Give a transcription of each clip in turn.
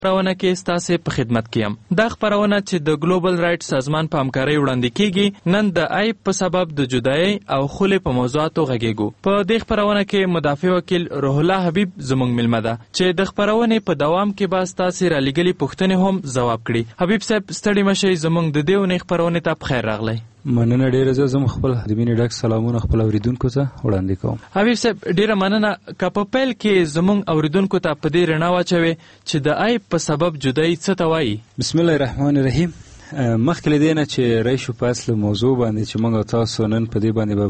خپرونه کې ستاسو په خدمت کې یم. دا خپرونه چې د ګلوبل رائټ سازمان په همکارۍ وړاندې کیږي، نن د عیب په سبب د جدایۍ او خلې په موضوعاتو غږیږو. په دې خپرونه کې مدافع وکیل روح الله حبیب زموږ ملمه ده چې د خپرونې په دوام کې به ستاسو رالېږلي پوښتنې هم ځواب کړي. حبیب صاحب ستړي مشئ، زموږ د دې اونۍ خپرونې ته په خیر راغلی. مننه ډیره. زه خپل د مینې ډک سلامونه خپل اوریدونکو ته وړاندې کوم. حبیب صاحب ډیره مننه. که په پیل کې زموږ اوریدونکو ته په دې رڼا واچوي چې د عیب په سبب جدایي څه ته وایي. بسم الله الرحمن الرحیم. مخکې له دې نه چې راشو په اصل موضوع باندې چې موږ تاسو نن په دې باندې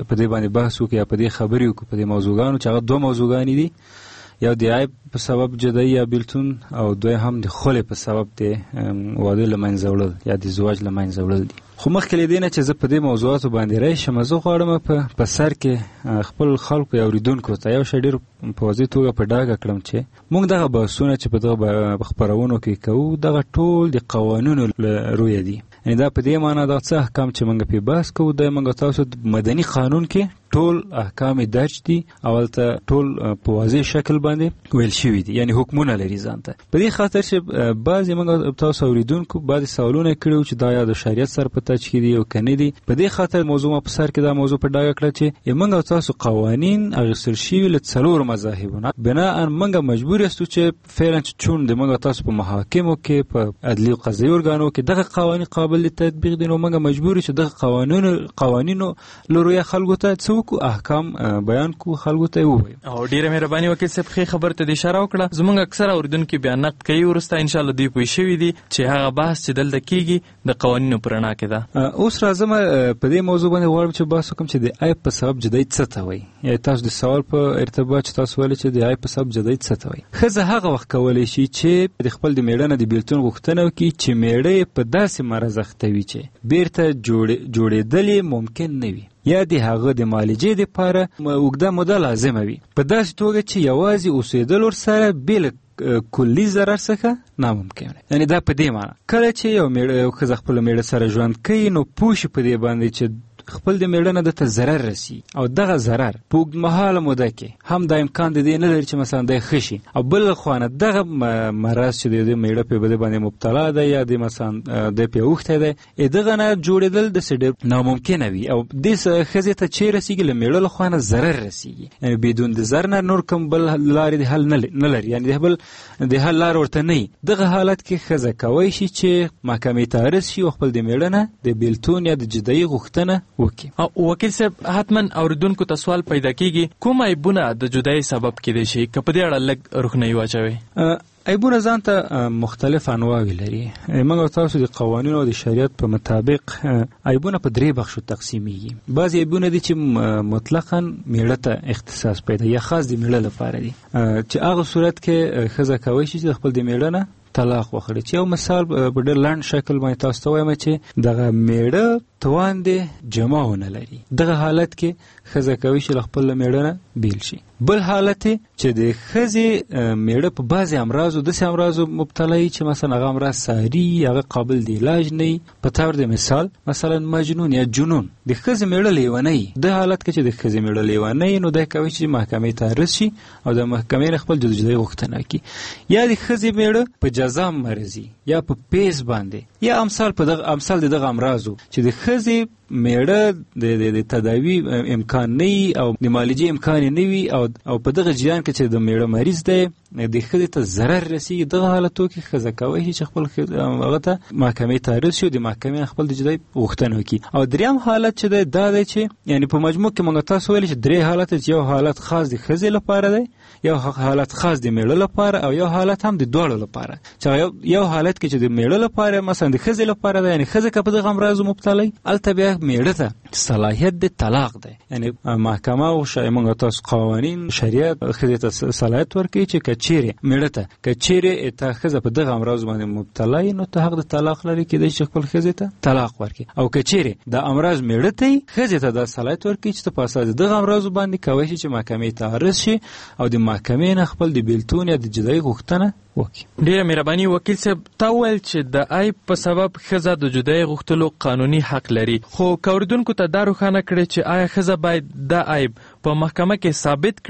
بحث وکړو یا په دې خبرې وکړو په دې موضوعګانو چې هغه دوه موضوعګانې دي، یو د عیب په سبب جدایي یا بیلتون او دویم د خلې په سبب د واده له منځه وړل یا د زواج له منځه وړل دي. خو مخکې له دې نه چې زه په دې موضوعاتو باندې راشم، زه غواړم په سر کې خپل خلکو یا اوریدونکو ته یو شی ډېر په واضح توګه په ډاګه کړم چې موږ دغه بحثونه چې په دغه خپرونو کې کوو دغه ټول د قوانینو له رویه دي. یعنې دا په دې معنی دا څه احکام چې موږ پې بحث کوو دا موږ تاسو مدني قانون کې ټول احکام درج دي، اولته ټول په واضح شکل باندې ویل شوي دي، یعنی حکمونه لري ځان ته. په دې خاطر چې بعضې موږ تاسو اوریدونکو بعضې سوالونه کړي چې دا یا د شریعت سره په ټچ کې دي او که نه دي. په دې خاطر موضوع ما په سر کې دا موضوع په ډاګه کړه چې موږ تاسو قوانین اخیستل شوي له څلورو مذاهبونو بناء موږ مجبور یاستو چې فعلا چون د موږ تاسو په محاکمو کې په عدلي او قضایي ارګانو کې دغه قوانین قابل تطبیق دي، نو موږ مجبور یو چې دغه قوانینو له رویه خلکو ته احکام بیان کو، خلکو ته ووایو. او ډیره مهرباني وکړئ صاحب ښې خبر ته د اشاره وکړه. زموږ اکثره اوریدونکي بیا نقد کوي وروسته ان شاء الله دوی پوه شوي دي چې هغه بحث چې دلته کیږي د قوانینو په رڼا کې ده. اوس راځم په دې موضوع باندې غواړم چې بحث وکړم چې د عیب په سبب جدایي څه ته وایي. یعنې تاسو د سوال په ارتباط چې تاسو ویلي چې د عیب په سبب جدایي څه ته وایي. ښځه هغه وخت کولی شي چې د خپل د میړه نه د بیلتون غوښتنه وکړي چې میړه یې په داسې مرض اخته وي چې بیرته جوړېدل یې ممکن نه وي یا د هغه د معالجې دپاره اوږده موده لازمه وي، په داسې توګه چې یوازې اوسېدل ورسره بې له کلي ضرر څخه ناممکن دی. یعنې دا په دې معنی کله چې یو ښځه خپله میړه سره ژوند کوي نو پوه شي په دې باندې چې خپل د میړه نه دته ضرر رسي او دغه ضرر په اوږدمهاله موده کې هم دا امکان د دې نه لري چې مثلا دی ښه شي، او بل خوا نه دغه مرض چې د میړه په باندې مبتلا دی یا د مثلا دی پې اوښتی دی دغه نه جوړېدل داسې ډېر ناممکنه وي او دې ښځې ته چې رسېږي له میړه له خوا نه ضرر رسېږي. یعنې بدون د ضرر نه نور کوم بل لارې د حل نه لري، یعنې د حل لار ورته نه وي. دغه حالت کې ښځه کولی شي چې محکمې ته عرض شي او خپل د میړه نه د بیلتون یا د جدایي غوښتنه وکړي. وکیل صاحب حتما اوریدونکو ته سوال پیدا کیږي کوم عیبونه د جدایي سبب کیدای شي؟ که په دې اړه لږ روښنایي واچوئ. عیبونه ځان ته مختلف انواوې لري. موږ تاسو د قوانینو او د شریعت په مطابق عیبونه په درې بخشو تقسیمیږي. بعضې عیبونه دي چې مطلقاً میړه ته اختصاص پیدا یا خاص د میړه لپاره دي، چې هغه صورت کې ښځه کولی شي چې خپل د میړه نه طلاق وخړي. چې یو مثال په ډېر لنډ شکل باندې تاسو ته وایم چې دغه میړه توان دی جمع ونه لري، دغه حالت کې ښځه کوي چې له خپل میړه نه بیل شي. بل حالت چې د ښځې میړه په بعضې امراضو داسې امراضو مبتلا وي چې مثلا هغه امراض ساري هغه قابل د علاج نه وي. په طور د مثال مثلا مجنون یا جنون د ښځې میړه لیونی، د حالت کې چې د ښځې میړه لیونی نو دی کوي چې محکمې ته عرض شي او د محکمې نه خپل جدایي غوښتنه وکړي. یا د ښځې میړه په جزا مرضي یا په پیس باندې یا امثال د دغه امراضو چې د ښځې میړه د تداوی امکان نه وي او د معالجې امکان نه وي او په دغه جریان کې چې د میړه مریض دی د ښځې ته ضرر رسېږي، دغه حالتو کې ښځه کولی شي چې خپل هغه ته محکمې ته عرض شي او د محکمې نه خپل د جدایي غوښتنه وکړي. او دریم حالت چې دی دا دی چې یعنې په مجموع کې موږ تاسو ویلي چې درې حالت، یو حالت خاص د ښځې لپاره دی، یو حالت خاص د میړه لپاره او یو حالت هم د دواړو لپاره. چې یو حالت کې چې د میړه لپاره مثلا د ښځې لپاره دی، یعنې ښځه که په دغه امراضو مبتلا وي هلته بیا میړه ته صلاحیت د طلاق دی. یعنې محکمه او موږ تاسو قوانین شریعت ښځې ته صلاحیت ورکوي چې که چیرې میړه ته که چیرې ته ښځه په دغه امراضو باندې مبتلا وي نو ته حق د طلاق لري، کېدای شي خپل ښځې ته طلاق ورکړي. او که چیرې د امراض میړه ته وي ښځې ته دا صلاحیت ورکوي چې ته په اساس دغه امراضو باندې کولی شي چې محکمې ته عرض شي او د محکمې نه خپل د بیلتون یا د جدایي غوښتنه وکړي. ډیره مهرباني وکیل صاحب، تا وویل چې د عیب په سبب ښځه د جدایي غوښتلو قانوني حق لري، خو که اوریدونکو ته دا روښانه کړي چې آیا ښځه باید دا عیب په محکمه کې ثابت کړي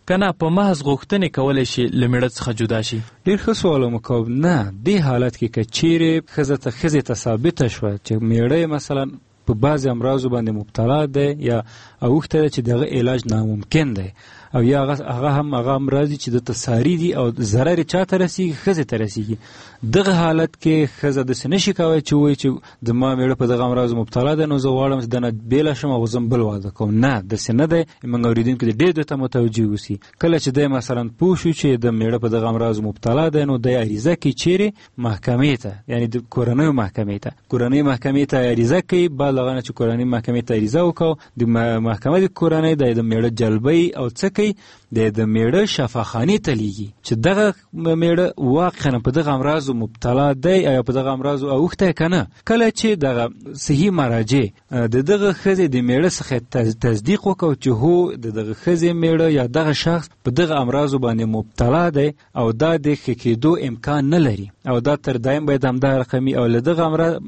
کنه په محض غوښتنې کولی شي له میړه څخه جدا شي؟ ډېر ښه سوال مکوب. نه، دې حالت کې که چیرې ښځې ته ثابته شوه چې میړه مثلا په بعضې امراضو باندې مبتلا دی یا اوښته ده چې دغه علاج ناممکن دی او یا هغه امراض چې د تساری دي او ضرر چاته رسیږي؟ ښځې ته رسیږي. دغه حالت کې ښځه داسې نشي کولی چې وایي چې زما میړه په دغه امراضو مبتلا دی نو زه غواړم چې دنه بېله شم او زه بل واده کوم. نه، داسې نه دی. موږ اورېدونکي دې ډېر دې ته متوجه اوسي. کله چې دی مثلا پوه شو چې د میړه په دغه امراضو مبتلا دی نو دی عریضه کوي چیرې؟ محکمې ته، یعنې د کورنیو محکمې ته. کورنۍ محکمې ته عریضه کوي. بعد هغه نه چې کورنۍ محکمې ته عریضه وکړو، د محکمه د کورنۍ د میړه جلبوي او څه کوي؟ د میړه شفاخانې ته لیږي چې دغه میړه واقعا په دغه امراضو مبتلا دی یا په دغه امراضو اوښتی که نه. کله چې دغه صحي مراجع د دغه ښځې د میړه څخه تصدیق وکړو چې هو د دغه ښځې میړه یا دغه شخص په دغه امراضو باندې مبتلا دی او دا د ښه کېدو امکان نه لري او دا تر دایم باید همدا رقمي او له دغه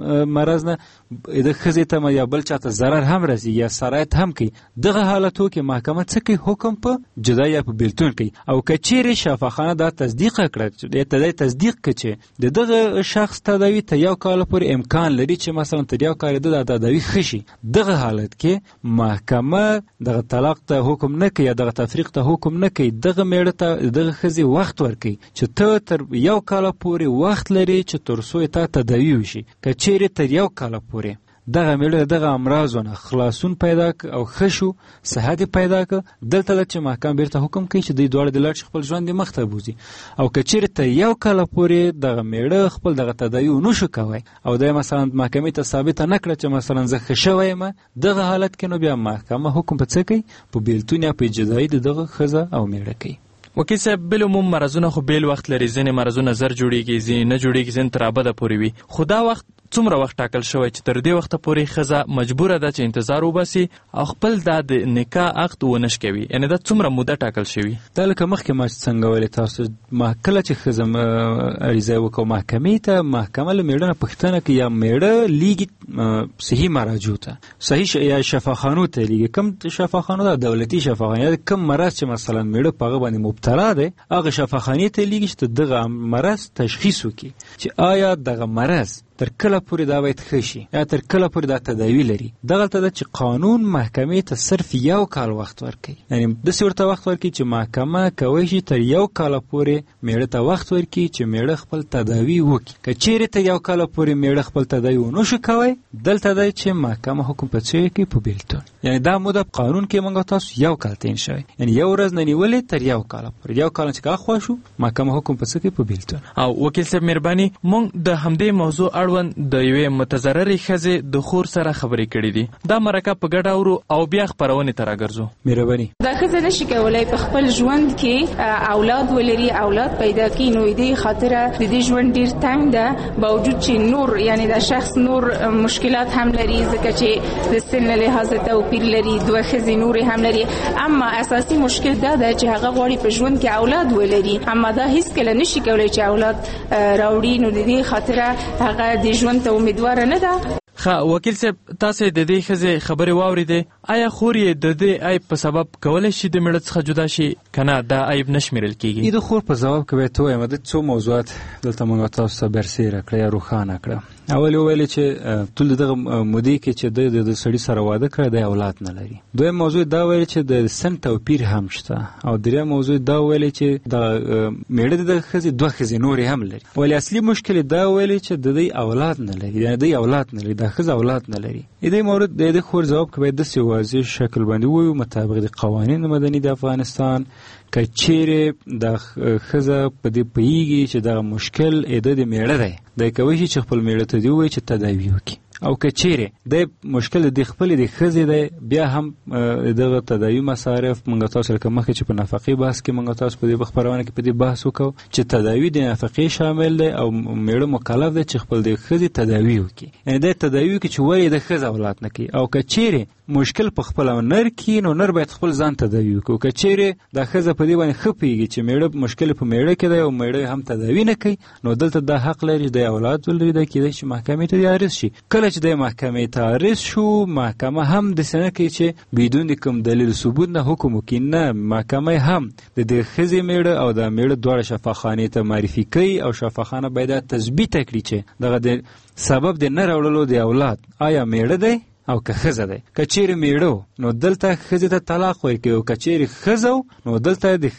مرض نه د ښځې ته یا بل چاته ضرر هم رسي یا سرایت هم کوي، دغه حالتو کې محکمه څه کوي؟ حکم په جدا یا په بیلتون کوي. او که چیرې شفاخانه دا تصدیق کړه چې تصدیق کړي چې د دغه شخص تداوی ته 1 کال پورې امکان لري چې مثلا تر 1 کال د تداوی ښه شي، دغه حالت کې محکمه دغه طلاق ته حکم نه کوي یا دغه تفریق ته حکم نه کوي. دغه میړه ته دغه ښځې وخت ورکوي چې ته تر 1 کال پورې وخت لري چې تر څو ته تداوی وشي. که چیرې تر 1 کال پورې دغه میړه دغه امراضو نه خلاصون پیدا ک او ښه شو، صحت پیدا ک، دلته ده چې محکمه بیرته حکم کوي چې دوی دواړه د لاړ شي خپل ژوند مخ ته بوځي. او که چیرې تر 1 کال پورې دغه میړه خپل دغه تداوی ونشو کوی او د مثلا محکمې ته ثابته نه کړه چې مثلا زه ښه شوی یم، دغه حالت کې نو بیا محکمه حکم په څه کوي؟ په بیلتون یا په جدایي د دغه ښځه او میړه کوي. وکیل صاحب، بالعموم مرضونه خو بیل وخت لري. ځینې مرضونه زر جوړېږي، ځینې نه جوړېږي، ځینې تر ابده پورې وي. خو دا وخت څومره وخت ټاکل شوی چې تر دې وخته پورې ښځه مجبوره ده چې انتظار وباسي او خپل دا د نکاح عقد ونه شکوي؟ یعنې دا څومره موده ټاکل شوي؟ دا لکه مخکې ما څنګه ویلې تاسو، کله چې ښځه عریضه وکړو محکمې ته، محکمه له میړه نه پوښتنه کوي یا میړه لیږي صحي مراجعو ته، صحیح یا شفاخانو ته لیږي. کوم شفاخانو ده؟ دولتي شفاخانې. یا کوم مرض چې مثلا میړه په هغه باندې مبتلا دی هغه شفاخانې ته لیږي چې دغه مرض تشخیص وکړي چې آیا دغه مرض تر کله پورې دا باید ښه شي یا تر کله پورې دا تداوی لري. دغلته ده چې قانون محکمې ته صرف 1 کال وخت ورکوي، یعنې داسې ورته وخت ورکوي چې محکمه کولی شي تر 1 کال پورې میړه ته وخت ورکوي چې میړه خپل تداوی وکړي. که چیرې ته 1 کال پورې میړه خپل تداوی ونشو کوی، دلته ده چې محکمه حکم په څه کوي؟ په بیلتون. یعنې دا موده په قانون کې موږ تاسو 1 کال تعین شوی، یعنې 1 ورځ نه نیولې تر 1 کال پورې. 1 کال چې اخوا شو محکمه حکم په څه کوي؟ په بیلتون. او وکیل صاحب مهرباني، موږ د همدې موضوع اړوند د یوې متضررې ښځې د خور سره خبرې کړې دي. دا مرکه په ګډه اورو او بیا خپرونې ته راګرځو. مهرباني. دا ښځه نشي کولی په خپل ژوند کې اولاد ولري، اولاد پیدا کړي، نو دې خاطره د دې ژوند ډیر تنګ ده، باوجود چې نور یعنی دا شخص نور مشکلات هم لري ځکه چې د سن له لحاظه توپیر لري، 2 ښځې نور هم لري. اما اساسي مشکل دا ده چې هغه غواړي په ژوند کې اولاد ولري، اما دا هیڅ کله نشي کولی چې اولاد راوړي، نو د دې خاطره هغه د ژوند ته امیدواره نه ده. وکیل صاحب، تاسو د دې ښځې خبرې واورېدې. آیا خور یې د دې عیب په سبب کولی شي د میړه څخه جدا شي که نه دا عیب نه شمیرل کېږي؟ د خور په ځواب کې باید ته ووایم د څو موضوعات دلته موږ تاسو ته برسېره کړه یا روښانه کړه. اول ویلې چې ټول دغه مودې کې چې د سړي سره واده کړی دی اولاد نه لري. دویم موضوع دا ویلې چې د سن توپیر هم شته. او دریم موضوع دا ویلې چې د میړه د ښځې 2 ښځې نورې هم لري. ولی اصلي مشکل دا ویلې چې د دوی اولاد نه لري، یعنې دوی اولاد نه لري، دا ښځه اولاد نه لري. دې مورد د خور ځواب کې باید داسې واضح شکل باندې ووایو مطابق د قوانینو مدني د افغانستان که چیرې د ښځه په دې پوهېږي چې دغه مشکل د میړه دی، دی کولی شي چې خپل میړه ته دې ووایي چې تداوي وکړي. او که چیرې د مشکل د خپلې د ښځې دی، بیا هم دغه تداوي مصارف موږ تاسو لکه مخکې چې په نفقې بحث کې موږ تاسو په دې خپرونه کې په دې بحث وکړو چې تداوي د نفقې شامل دی او میړه مکلف دی چې خپل د ښځې تداوي وکړي، یعنې د تداوي وکړي چې ولې د ښځه اولاد نه کوي. او که چیرې مشکل په خپل نر کې، نو نر باید خپل ځان تداوی وکړي. که چیرې دا ښځه په دې باندې ښه پوهېږي چې میړه مشکل په میړه کې دی او میړه هم تداوی نه کوي، نو دلته دا حق لري د اولاد ولري، دا کېدای شي محکمې ته عرض شي. کله چې د محکمې ته عرض شو، محکمه هم داسې نه کوي چې بدون د کوم دلیل ثبوت نه حکم وکړي. نه، محکمه هم د دې ښځې میړه او د میړه دواړه شفاخانې ته معرفي کوي او شفاخانه باید تثبیت کړي چې دغه د سبب د نه راوړلو د اولاد آیا میړه دی او که ښځه دی. که چیرې میړه نو دلته ښځې ته طلاق ورکوي، او که چیرې ښځه نو دلته د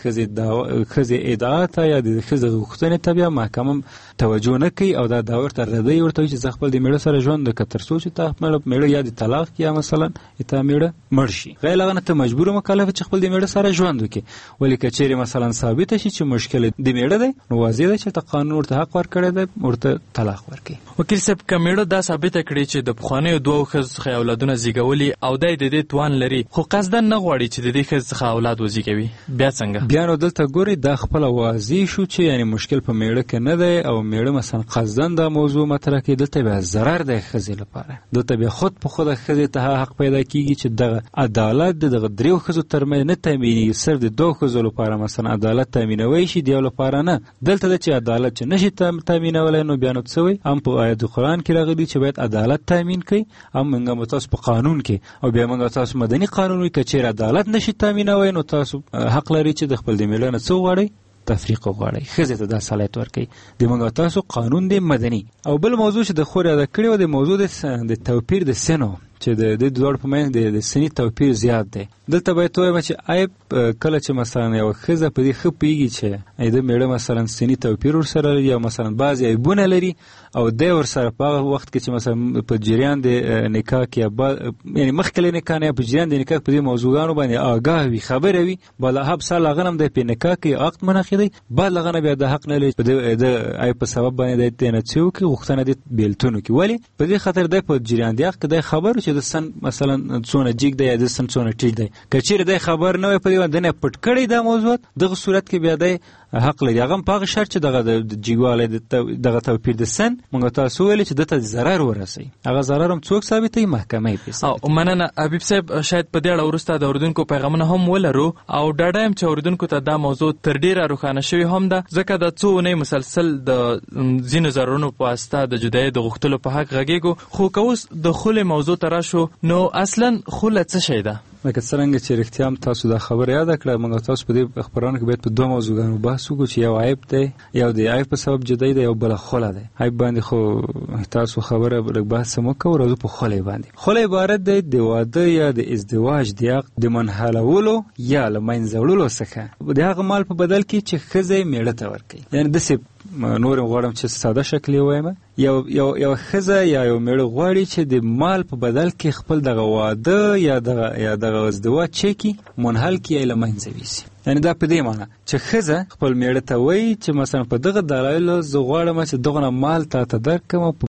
ښځې ادعا ته یا د ښځې غوښتنې ته بیا محکمه توجه نه کوي او دا داور ته ردوي، ورته وایي چې زه خپل د میړه سره ژوند وکړه تر څو چې تا میړه یا د طلاق یا مثلا تا میړه مړ شي. غیر هغه نه ته مجبور مکلف چې خپل د میړه سره ژوند وکړي. ولې که چیرې مثلا ثابته شي چې مشکل د میړه دی، نو واضح ده چې ته قانون ورته حق ورکړی دی، ورته طلاق ورکړي. وکیل صاحب، که میړه دا ثابته کړي چې د پخوانیو دوو ښځو اولادونه زیږولي او دی د دې توان لري، خو قصدا نه غواړي چې د دې ښځې څخه اولاد وزیږوي، بیا څنګه؟ بیا نو دلته ګورئ دا خپله واضح شو چې یعنی مشکل په میړه کې نه دی او میړه مثلا قصدا دا موضوع مطرح کوي، دلته بیا ضرر دی ښځې لپاره. دلته بیا خود په خوده ښځې ته حق پیدا کیږي چې دغه عدالت دغه دریو ښځو ترمنځ نه تامینېږي، صرف د دوو ښځو لپاره مثلا عدالت تامینوی شي، د یو لپاره نه. دلته ده چې عدالت چې نشي تامینولی، نو بیا نو څه وایي؟ هم په آیت قرآن کې راغلي چې باید عدالت تامین کوي، هم موږ تاسو په قانون کې او بیا موږ تاسو مدني قانون وي. که چیرې عدالت نشي تامینوی، نو تاسو حق لري چې د خپل د میړه نه څه وغواړئ؟ تفریق وغواړئ. ښځې ته دا صلاحیت ورکوي. د موږ تاسو قانون دی مدني. او بل موضوع چې د خور یاده کړې وه، د موضوع د توپیر د سنو چې د دواړو په منځ د سني توپیر زیات دی. دلته باید ووایم چې عیب کله چې مثلا یوه ښځه په دې ښه پوهېږي چې د میړه مثلا سني توپیر ورسره لري یا مثلا بعضې عیبونه لري او دی ورسره په هغه وخت کې چې مثلا په جریان د نکاح کې یعنې مخکې له نکاح نه یا په جریان د نکاح په دې موضوعګانو باندې آګاه وي، خبره وي، بالاحب سال هغه هم دی په نکاح کې عقد منعقدوي، بعد له هغه نه بیا د حق نه لري په د عیب په سبب باندې دی نه څه وکړي، غوښتنه دې بېلتون وکړي. ولې؟ په دې خاطر دی په جریان د عقد کې دی خبر چې د سن مثلا څونه جیګ دی یا د سن څونه ټیټ دی. که چیرې دی خبر نه وي په دې باندې نه پټ کړی دا موضوعات، دغه صورت کې بیا دی حق لري. هغه په هغه شرط چې دغه د جیګوالی دغه توپیر د سن موږ تاسو ویلې چې دته ضرر ورسوي، هغه ضرر هم څوک ثابتوي؟ محکمه یې پرې ثابتوي. مننه حبیب صاحب. شاید په دې اړه وروسته د اورېدونکو پیغامونه هم ولرو او ډاډه یم چې اورېدونکو ته دا موضوع تر ډېره روښانه شوې هم ده، ځکه د څو اونۍ مسلسل د ځینو ضررونو په واسطه د جدایۍ د غوښتلو په حق غږېږو. خو که اوس د خولې موضوع ته راشو، نو اصلا خوله څه شی ده؟ لکه څرنګه چې رښتیا هم تاسو دا خبره یاده کړه، موږ تاسو په دې خبرانو کې باید په دوه موضوعګانو بحث وکړو چې یو عیب دی، یو د عیب په سبب جدایي ده، یو بله خوله ده. عیب باندې خو تاسو خبره لږ بحث هم وکړو، راځو په خولې باندې. خوله عبارت دی د واده یا د ازدواج د عقد د منحلولو یا له منځه وړلو څخه د هغه مال په بدل کې چې ښځه یې میړه ته ورکوي. یعنې داسې نور غواړم چې ساده شکل یې ووایم، یو ښځه یا یو میړه غواړي چې د مال په بدل کې خپل دغه واده یا دغه ازدواج چیکي منحل کړي یا له منځه ویسي. یعنې دا په دې معنی چې ښځه خپل میړه ته وایي چې مثلا په دغه دلایلو زه غواړم چې دغه مال تا ته درکړم،